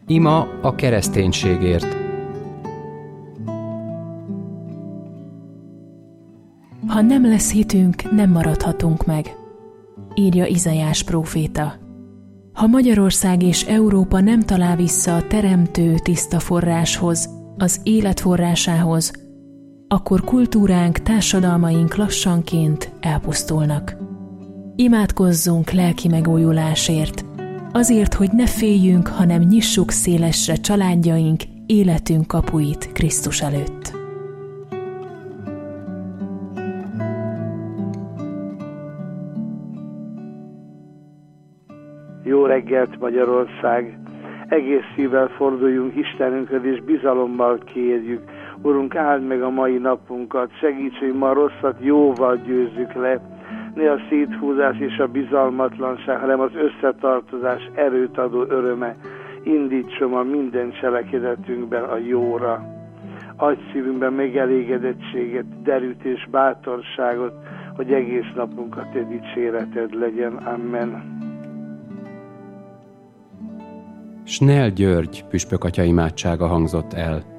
Ima a kereszténységért. Ha nem lesz hitünk, nem maradhatunk meg, írja Izaiás próféta. Ha Magyarország és Európa nem talál vissza a teremtő tiszta forráshoz, az élet forrásához, akkor kultúránk, társadalmaink lassanként elpusztulnak. Imádkozzunk lelki megújulásért, azért, hogy ne féljünk, hanem nyissuk szélesre családjaink, életünk kapuit Krisztus előtt. Jó reggelt, Magyarország! Egész szívvel forduljunk Istenünkhöz, és bizalommal kérjük. Urunk, áld meg a mai napunkat, segíts, hogy ma a rosszat jóval győzzük le. Ne a széthúzás és a bizalmatlanság, hanem az összetartozás erőt adó öröme indítson a minden cselekedetünkben a jóra. Adj szívünkben megelégedettséget, derűt és bátorságot, hogy egész napunkat te dicséreted legyen. Amen. Snell György püspök atya imádsága hangzott el.